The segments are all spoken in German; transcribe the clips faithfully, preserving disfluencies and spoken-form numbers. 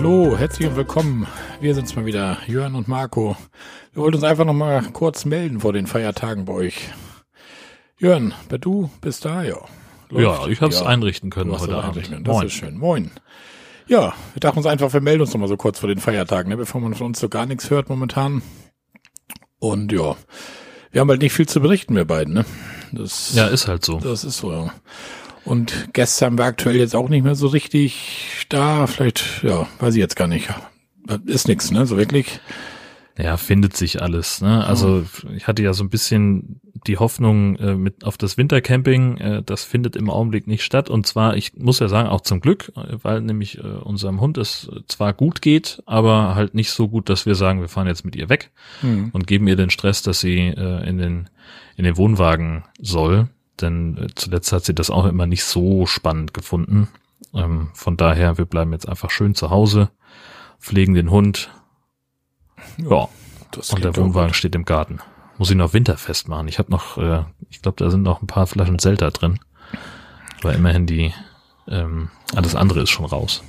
Hallo, herzlich willkommen. Wir sind's mal wieder, Jörn und Marco. Wir wollten uns einfach noch mal kurz melden vor den Feiertagen bei euch. Jörn, du bist da, ja. Läuft. Ja, ich habe es ja. einrichten können heute Abend. Einrichten. Das Moin. Ist schön. Moin. Ja, wir dachten uns einfach, wir melden uns noch mal so kurz vor den Feiertagen, ne, bevor man von uns so gar nichts hört momentan. Und ja, wir haben halt nicht viel zu berichten, wir beiden, ne? Das, ja, ist halt so. Das ist so, ja. Und Gäste haben wir aktuell jetzt auch nicht mehr so richtig da. Vielleicht, ja, weiß ich jetzt gar nicht. Ist nix, ne, so wirklich. Ja, findet sich alles, ne? Also ich hatte ja so ein bisschen die Hoffnung äh, mit auf das Wintercamping, äh, das findet im Augenblick nicht statt. Und zwar, ich muss ja sagen, auch zum Glück, weil nämlich äh, unserem Hund es zwar gut geht, aber halt nicht so gut, dass wir sagen, wir fahren jetzt mit ihr weg mhm. und geben ihr den Stress, dass sie äh, in den in den Wohnwagen soll. Denn äh, zuletzt hat sie das auch immer nicht so spannend gefunden. Ähm, von daher, wir bleiben jetzt einfach schön zu Hause, pflegen den Hund. Ja, und der Wohnwagen steht im Garten. Muss ich noch winterfest machen. Ich habe noch, äh, ich glaube, da sind noch ein paar Flaschen Selter drin. Aber immerhin die, ähm, alles andere ist schon raus.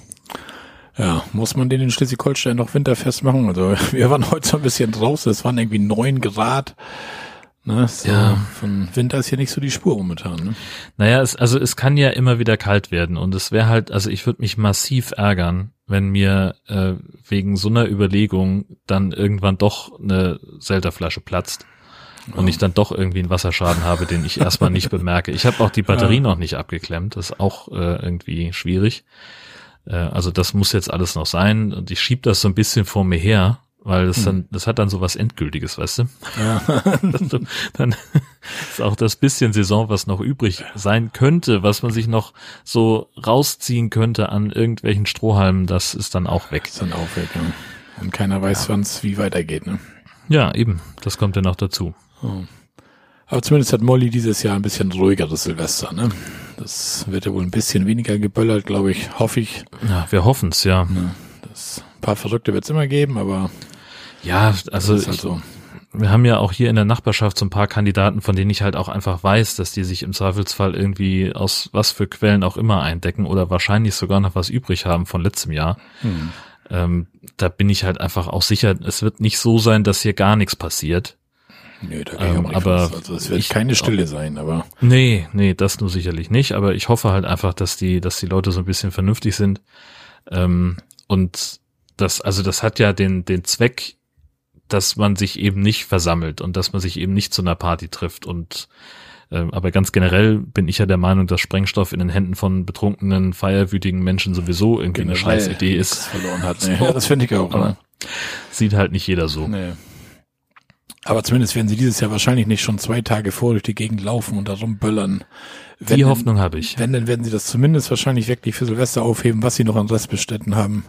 Ja, muss man den in Schleswig-Holstein noch winterfest machen? Also wir waren heute so ein bisschen draußen, es waren irgendwie neun Grad. Ne, so ja. Von Winter ist hier nicht so die Spur momentan, ne? Naja, es, also es kann ja immer wieder kalt werden und es wäre halt, also ich würde mich massiv ärgern, wenn mir äh, wegen so einer Überlegung dann irgendwann doch eine Selterflasche platzt ja. und ich dann doch irgendwie einen Wasserschaden habe, den ich erstmal nicht bemerke. Ich habe auch die Batterie ja. noch nicht abgeklemmt, das ist auch äh, irgendwie schwierig. Äh, also das muss jetzt alles noch sein und ich schieb das so ein bisschen vor mir her. Weil das dann, das hat dann so was Endgültiges, weißt du? Ja. du, dann ist auch das bisschen Saison, was noch übrig sein könnte, was man sich noch so rausziehen könnte an irgendwelchen Strohhalmen, das ist dann auch weg. Das ist dann auch weg, ja. Und keiner weiß, ja. wann es wie weitergeht, ne? Ja, eben. Das kommt ja noch dazu. Oh. Aber zumindest hat Molly dieses Jahr ein bisschen ruhigeres Silvester, ne? Das wird ja wohl ein bisschen weniger geböllert, glaube ich, hoffe ich. Ja, wir hoffen's, ja. ja das, ein paar Verrückte wird's immer geben, aber ja, also halt ich, so. wir haben ja auch hier in der Nachbarschaft so ein paar Kandidaten, von denen ich halt auch einfach weiß, dass die sich im Zweifelsfall irgendwie aus was für Quellen auch immer eindecken oder wahrscheinlich sogar noch was übrig haben von letztem Jahr. Hm. Ähm, da bin ich halt einfach auch sicher, es wird nicht so sein, dass hier gar nichts passiert. Nee, da ähm, nicht aber was. Also es wird ich, keine Stille sein, aber nee, nee, das nur sicherlich nicht. Aber ich hoffe halt einfach, dass die, dass die Leute so ein bisschen vernünftig sind. Ähm, und das, also das hat ja den den Zweck, dass man sich eben nicht versammelt und dass man sich eben nicht zu einer Party trifft und äh, aber ganz generell bin ich ja der Meinung, dass Sprengstoff in den Händen von betrunkenen, feierwütigen Menschen sowieso irgendwie generell eine scheiß Idee ist. Verloren hat. Nee, ja, das finde ich auch. Aber sieht halt nicht jeder so. Nee. Aber zumindest werden sie dieses Jahr wahrscheinlich nicht schon zwei Tage vor durch die Gegend laufen und da rumböllern. Wenn die Hoffnung habe ich. Wenn, dann werden sie das zumindest wahrscheinlich wirklich für Silvester aufheben, was sie noch an Restbeständen haben.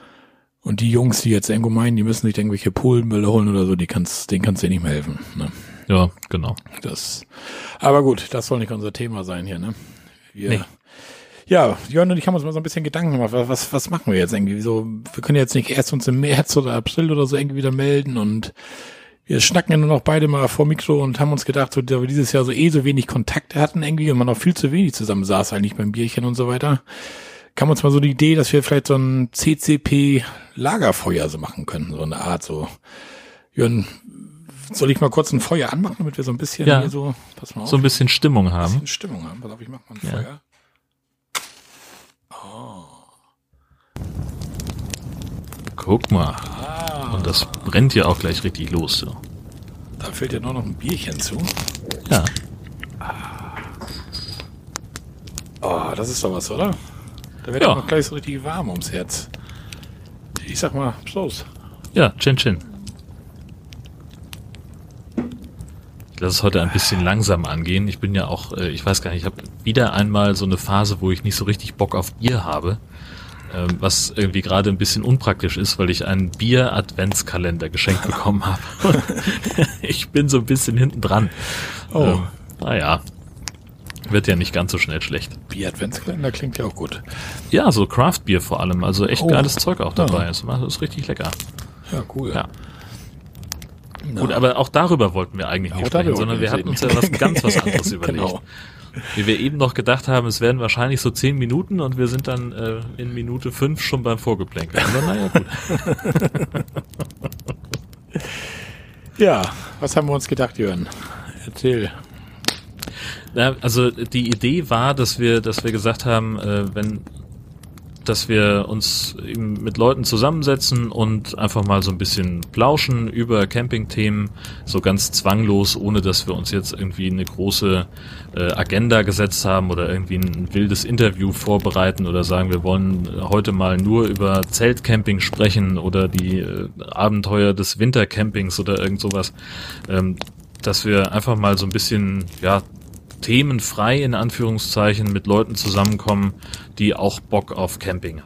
Und die Jungs, die jetzt irgendwo meinen, die müssen sich irgendwelche Polenböller holen oder so, die kannst, denen kannst du dir nicht mehr helfen. Ne? Ja, genau. Das. Aber gut, das soll nicht unser Thema sein hier, ne? Wir, nee. Ja, Jörn und ich haben uns mal so ein bisschen Gedanken gemacht, was, was machen wir jetzt irgendwie so? Wir können jetzt nicht erst uns im März oder April oder so irgendwie wieder melden und wir schnacken ja nur noch beide mal vor Mikro und haben uns gedacht, so, da wir dieses Jahr so eh so wenig Kontakte hatten irgendwie und man auch viel zu wenig zusammen saß eigentlich beim Bierchen und so weiter, kam uns mal so die Idee, dass wir vielleicht so ein C C P-Lagerfeuer so machen können, so eine Art so. Jörn, soll ich mal kurz ein Feuer anmachen, damit wir so ein bisschen ja, hier so, pass mal auf, so ein bisschen Stimmung haben. Ein bisschen Stimmung haben. Pass auf, ich mach mal ein ja. Feuer. Oh. Guck mal. Ah. Und das brennt ja auch gleich richtig los, so. Da fällt ja nur noch ein Bierchen zu. Ja. Oh, das ist doch was, oder? Da wird ja noch gleich so richtig warm ums Herz. Ich sag mal, Prost. Ja, Chin Chin. Ich lasse es heute ein bisschen langsam angehen. Ich bin ja auch, äh, ich weiß gar nicht, ich habe wieder einmal so eine Phase, wo ich nicht so richtig Bock auf Bier habe. Ähm, was irgendwie gerade ein bisschen unpraktisch ist, weil ich einen Bier-Adventskalender geschenkt bekommen habe. Ich bin so ein bisschen hinten dran. Oh. Ähm, naja. Wird ja nicht ganz so schnell schlecht. Bier-Adventskalender klingt ja auch gut. Ja, so Craft-Bier vor allem. Also echt oh. geiles Zeug auch dabei. Ja. Das ist richtig lecker. Ja, cool. Ja. Gut, aber auch darüber wollten wir eigentlich nicht auch sprechen, sondern wir hatten uns ja was ganz was anderes überlegt. Genau. Wie wir eben noch gedacht haben, es werden wahrscheinlich so zehn Minuten und wir sind dann äh, in Minute fünf schon beim Vorgeplänkel. Aber naja, gut. Ja, was haben wir uns gedacht, Jörn? Erzähl. Ja, also die Idee war, dass wir, dass wir gesagt haben, äh, wenn, dass wir uns eben mit Leuten zusammensetzen und einfach mal so ein bisschen plauschen über Campingthemen, so ganz zwanglos, ohne dass wir uns jetzt irgendwie eine große äh, Agenda gesetzt haben oder irgendwie ein wildes Interview vorbereiten oder sagen, wir wollen heute mal nur über Zeltcamping sprechen oder die äh, Abenteuer des Wintercampings oder irgend sowas, ähm, dass wir einfach mal so ein bisschen, ja, themenfrei in Anführungszeichen mit Leuten zusammenkommen, die auch Bock auf Camping haben.